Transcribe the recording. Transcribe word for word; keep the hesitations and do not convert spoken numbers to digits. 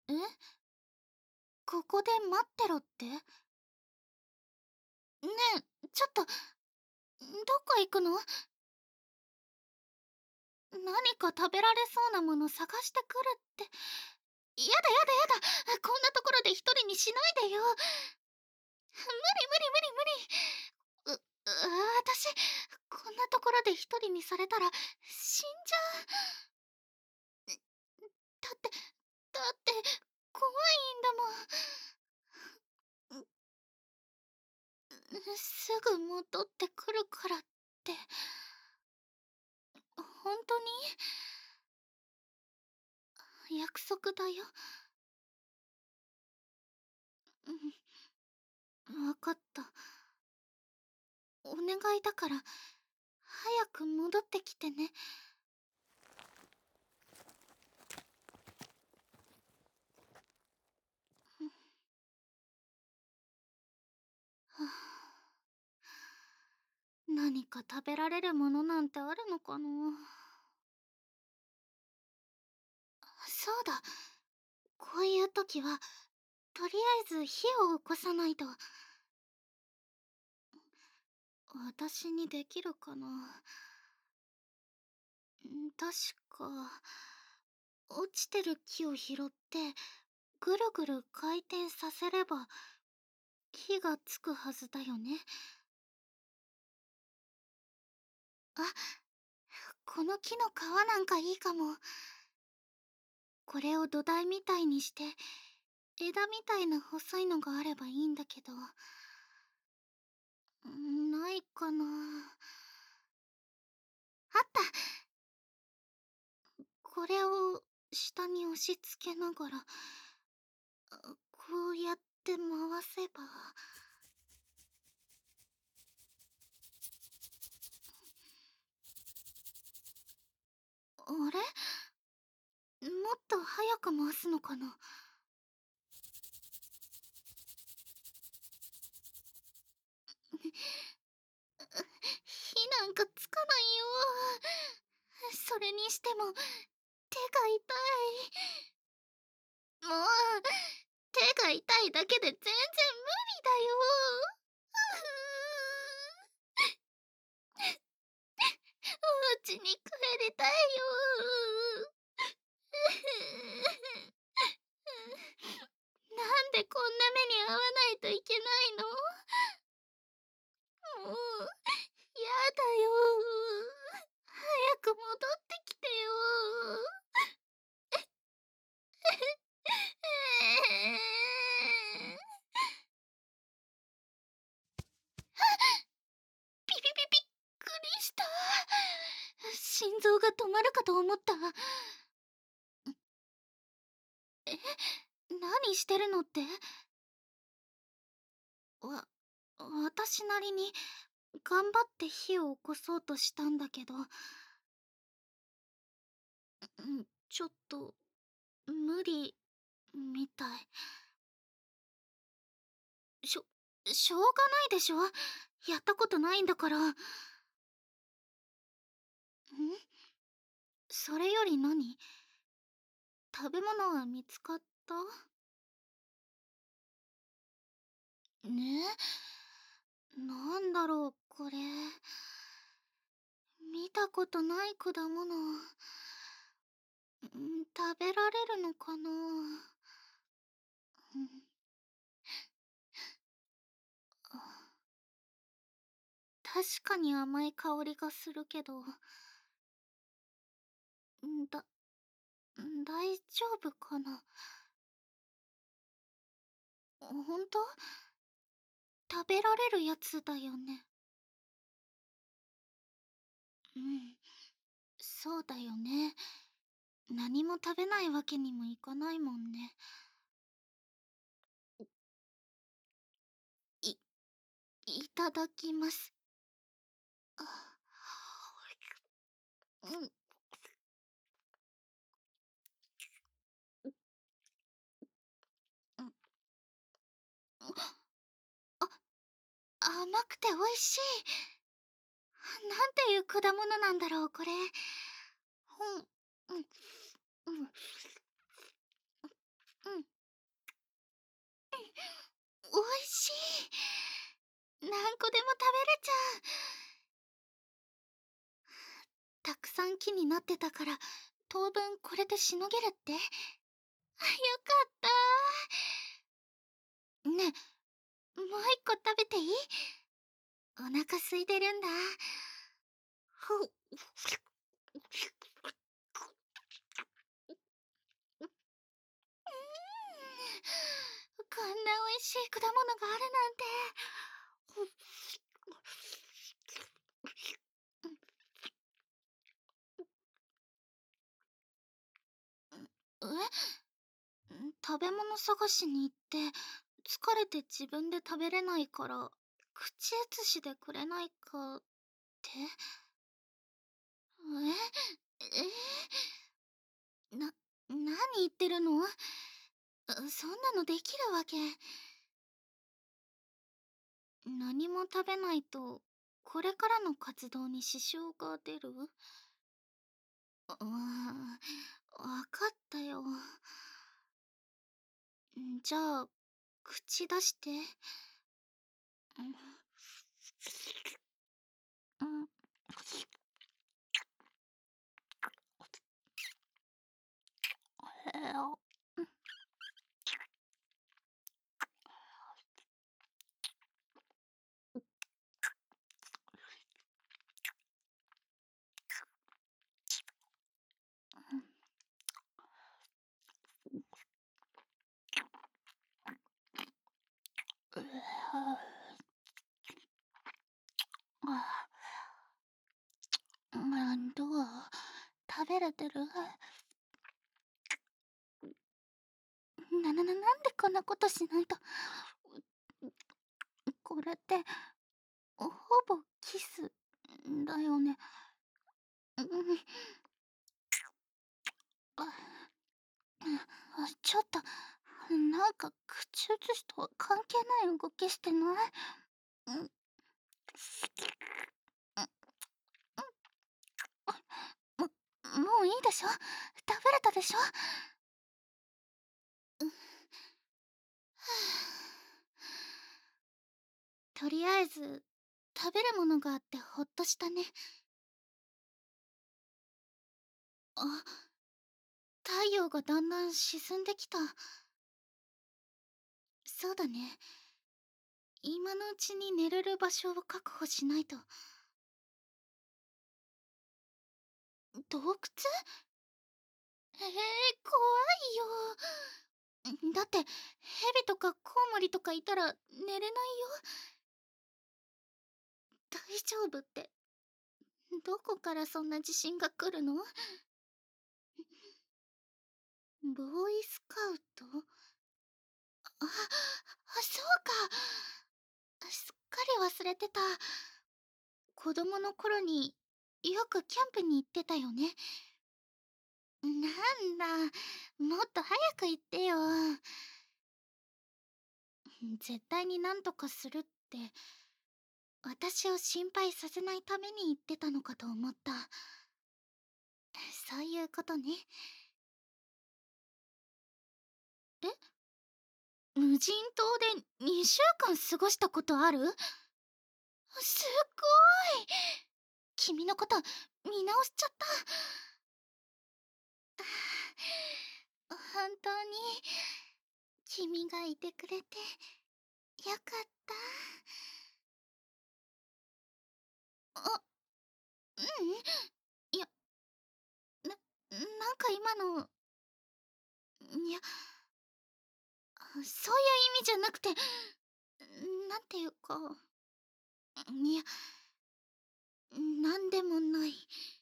え、ここで待ってろって？ねえ、ちょっと、どこ行くの？何か食べられそうなもの探してくるって。やだやだやだ、こんなところで一人にしないでよ。無理無理無理無理。う、う私、こんなところで一人にされたら死んじゃう。だって、だって、怖いんだもん。すぐ戻ってくるからって。本当に？約束だよ。うん、わかった。お願いだから早く戻ってきてね。はあ、何か食べられるものなんてあるのかな。そうだ、こういう時はとりあえず火を起こさないと。私にできるかな。ん確か落ちてる木を拾ってぐるぐる回転させれば火がつくはずだよね。あ、この木の皮なんかいいかも。これを土台みたいにして枝みたいな細いのがあればいいんだけど。んないかな。あった。これを下に押し付けながらこうやって回せば。あれ、もっと早く回すのかな。火なんかつかないよ。それにしても手が痛い。もう手が痛いだけで全然無理だよ。お家に帰りたいよ。なんでこんな目に遭わないといけないの？もう、やだよ。早く戻ってきてよ。ピピピピっくりした。心臓が止まるかと思った。え、何してるのって？わ、私なりに頑張って火を起こそうとしたんだけど、うんちょっと無理みたい。しょ、しょうがないでしょ。やったことないんだから。ん、それより何？食べ物は見つかった？ねえ、なんだろうこれ。見たことない果物。ん食べられるのかな。うん、あ、確かに甘い香りがするけど、んだ、ん大丈夫かな。ほんと？食べられるやつだよね。うん、そうだよね。何も食べないわけにもいかないもんね。い、いただきます。あ、うん、うん、あ、甘くて美味しい。なんていう果物なんだろう、これ。うん、うん、うん、うん。 何個でも食べれちゃう。たくさん木になってたから当分これでしのげるって。あ、よかったねえ、もう一個食べていい？お腹空いてるんだ。ふっこんな美味しい果物があるなんて。え、食べ物探しに行って疲れて自分で食べれないから口移しでくれないかって？ええな、何言ってるの？そんなのできるわけ。何も食べないとこれからの活動に支障が出る？ああ、わかったよ。んじゃあ口出して。うんうんえーうん、どう？食べれてる？な、な、な、なんでこんなことしないと。これって、ほぼキスだよね。うん、あ、ちょっと、なんか口移しとは関係ない動きしてない？うん、も、もういいでしょ？食べれたでしょ？とりあえず食べるものがあってほっとしたね。あ、太陽がだんだん沈んできた。そうだね。今のうちに寝れる場所を確保しないと。洞窟？えー、怖いよ。だってヘビとかコウモリとかいたら寝れないよ。大丈夫って、どこからそんな自信が来るの？ボーイスカウト？あ、あ、そうか。すっかり忘れてた。子供の頃によくキャンプに行ってたよね。なんだ、もっと早く言ってよ。絶対になんとかするって私を心配させないために言ってたのかと思った。そういうことね。え、無人島でにしゅうかん過ごしたことある？すっごい。君のこと見直しちゃった。本当に君がいてくれてよかった。あ、ううん、いや、な、なんか今の、いや、そういう意味じゃなくて、なんていうか、いや、なんでもない。